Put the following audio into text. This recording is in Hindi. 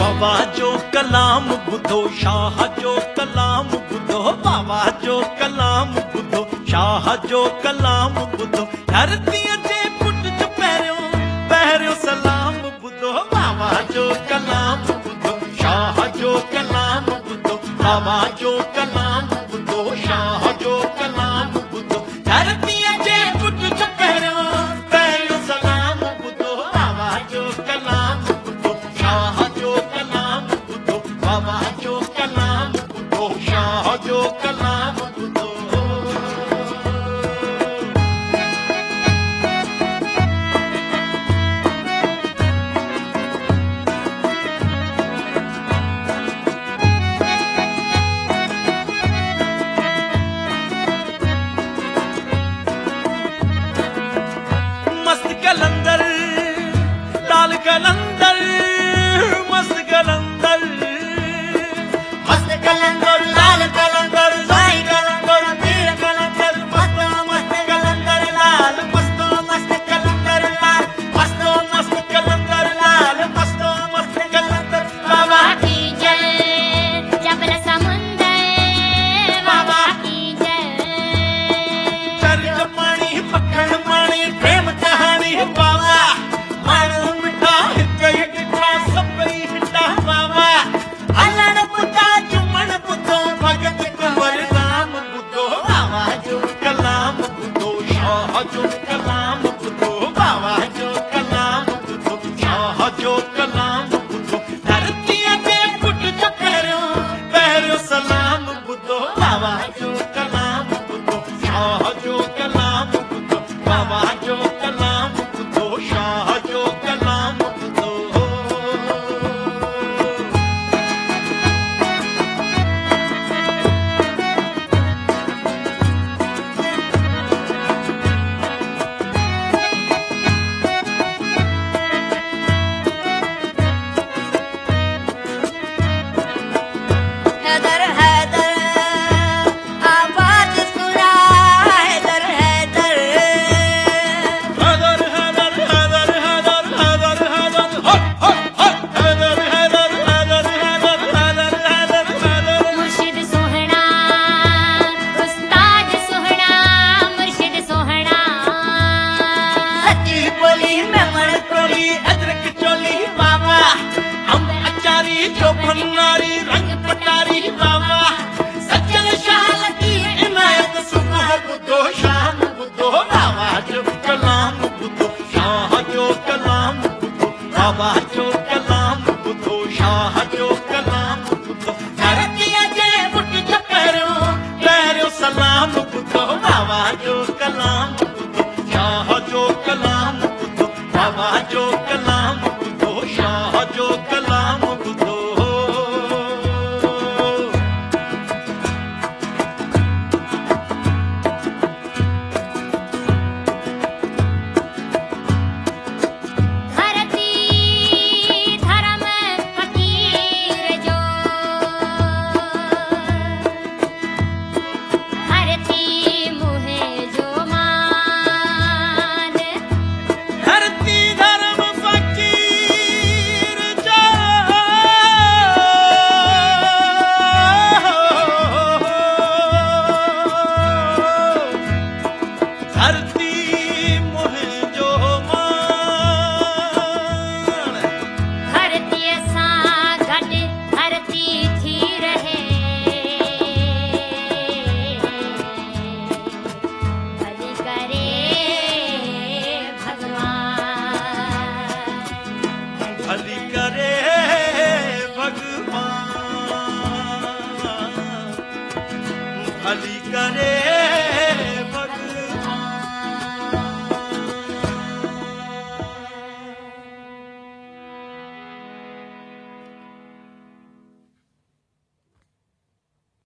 बाबा जो कलाम ॿुधो शाह जो कलाम ॿुधो बाबा जो कलाम ॿुधो शाह जो कलाम ॿुधो धरतीअ जे पुट जो पहिरियों सलाम ॿुधो बाबा जो कलाम ॿुधो शाह जो कलाम ॿुधो बाबा जो कलाम ॿुधो शाह जो कलाम ॿुधो धरतीअ जे पुट जो पहिरियों सलाम ॿुधो बाबा जो कलाम ॿुधो शाह जो कलाम ॿुधो बाबा जो कलाम ॿुधो शाह जो कलाम ॿुधो मस्त कलंदर लाल कलंदर मस्त कलंदर लाल कलंदर साईं कलंदर पीर कलंदर मस्त मस्त कलंदर लाल मस्त मस्त कलंदर लाल मस्त मस्त कलंदर लाल मस्त मस्त कलंदर बाबा की जय जबल समुंदर बाबा की जय चरित पानी मक्खन पानी प्रेम कहानी बाबा माण्हू मिठा हिक हिकड़ा सभई मिठा बाबा हलण ॿुधा चुमण ॿुधो भगत कुंवर राम ॿुधो बाबा जो कलाम ॿुधो शाह जो कलाम ॿुधो बाबा जो कलाम ॿुधो शाह जो कलाम ॿुधो धरतीअ जे पुट जो पहिरियों सलाम ॿुधो बाबा जो कलाम ॿुधो शाह जो कलाम ॿुधो बाबा जो कलाम ॿुधो शाह जो कलाम ॿुधो हैदर हैदर आवाज सुना हैदर हैदर हैदर हैदर हैदर हैदर हैदर हैदर हट हट हट हैदर हैदर हैदर हैदर हैदर हैदर हैदर मुर्शिद सोहना उस्ताद सोहना मुर्शिद सोहना सच्ची बोली मेमण टोली अदरक चोली बाबा हम अचारी जो भंडारी रंग पटारी बाबा सच्चन शाह की इनायत सुबह ॿुधो शाम ॿुधो बाबा जो कलाम ॿुधो शाह जो कलाम ॿुधो बाबा जो कलाम ॿुधो शाह जो कलाम ॿुधो धरतीअ जे पुट जो पहिरियों सलाम ॿुधो बाबा जो कलाम ॿुधो शाह जो कलाम ॿुधो बाबा जो कलाम ॿुधो शाह जो कलाम ॿुधो धरती धर्म फकीर जो धरती मुहे जो मान धरती धर्म फकीर जो धरती मुहे जो मान धरती सां गॾु धरती थी रहे भली करे भगवान भली करे भगवान भली करे